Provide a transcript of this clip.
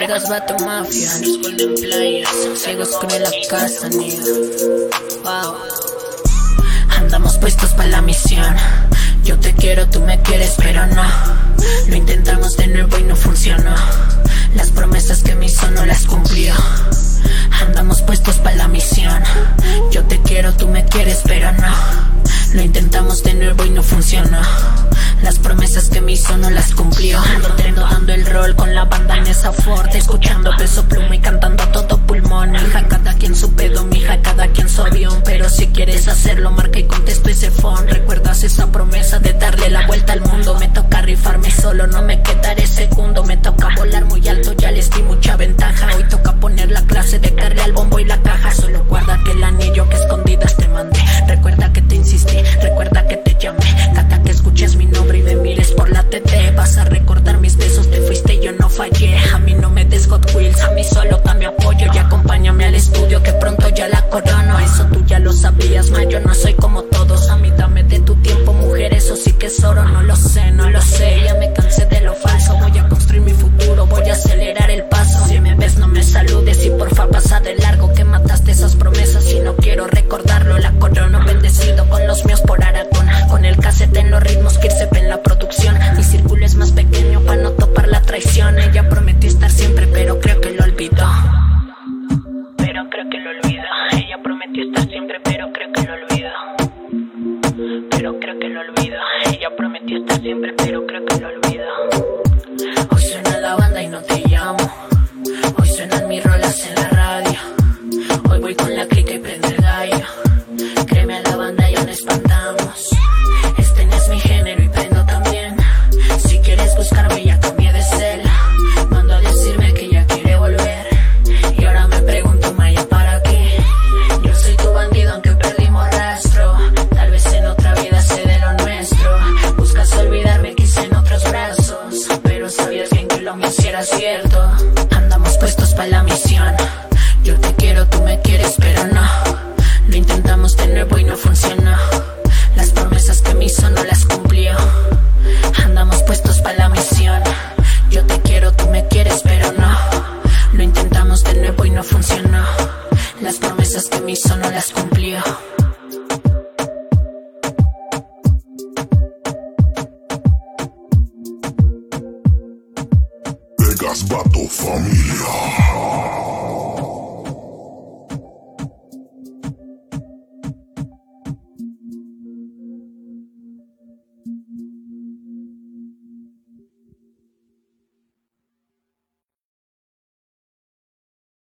Vegas Vato Mafia, los Golden Players, ciegos con la casa, nigga. Wow. Andamos puestos para la misión. Yo te quiero, tú me quieres, pero no. Lo intentamos de nuevo y no funcionó. Las promesas que me hizo no las cumplió. Andamos puestos para la misión. Yo te quiero, tú me quieres, pero no. Lo intentamos de nuevo y no funcionó. Las promesas que me hizo no las cumplió. Ando dando el rol con la banda en esa Ford, escuchando Peso Pluma y cantando a todo pulmón. Mija, cada quien su pedo, mija, cada quien su avión. Pero si quieres hacerlo, marca y contesto ese phone. ¿Recuerdas esa promesa de darle la vuelta al mundo? Me toca rifarme solo, no me quedaré segundo. Me toca volar muy alto, ya les di mucha ventaja. Hoy toca poner la clase de darle al bombo y la caja. Solo guárdate el anillo que escondidas te mandé. Recuerda que te insistí, recuerda que te llamé. Cada que escuches mi nombre y me mires por la TT, vas a recordar mis besos, te fuiste y yo no fallé. A mí no me des Hot Wheels, a mí solo dame apoyo y acompáñame al estudio que pronto ya la corono. Eso tú ya lo sabías, ma, yo no soy como todos. A mí dame de tu tiempo, mujer, eso sí que es oro. No lo sé, no lo sé, ya me cansé de lo falso. Voy a construir mi futuro, voy a acelerar el paso. Si me ves no me saludes y porfa pasa de largo, que mataste esas promesas y no quiero recordarlo. La corono bendecido con los míos por Aragón, con el cassette en los ritmos que se ve en la producción. Mi círculo es más pequeño para no topar la traición. Ella prometió estar siempre pero creo que lo olvidó. Pero creo que lo olvidó. Ella prometió estar siempre pero creo que lo olvidó. Pero creo que lo olvidó. Ella prometió estar siempre pero creo que lo olvidó. Hoy suena la banda y no te llamo. Hoy suenan mis rolas en la radio. Hoy voy con la clica y prende el gallo. Créeme a la banda ya no espantamos. Este no es mi género y prendo también. Si quieres buscarme ya cambié de cel. Mando a decirme que ya quiere volver. Y ahora me pregunto, Maya, ¿para qué? Yo soy tu bandido aunque perdimos rastro. Tal vez en otra vida sé de lo nuestro. Buscas olvidarme quizá en otros brazos, pero sabías bien que lo mío sí era cierto. Andamos puestos para la misión. Yo te quiero, tú me quieres, pero no. Lo intentamos de nuevo y no funcionó. Las promesas que me hizo no las cumplió. Andamos puestos para la misión. Yo te quiero, tú me quieres, pero no. Lo intentamos de nuevo y no funcionó. Las promesas que me hizo no las cumplió. Vegas Vato Familia.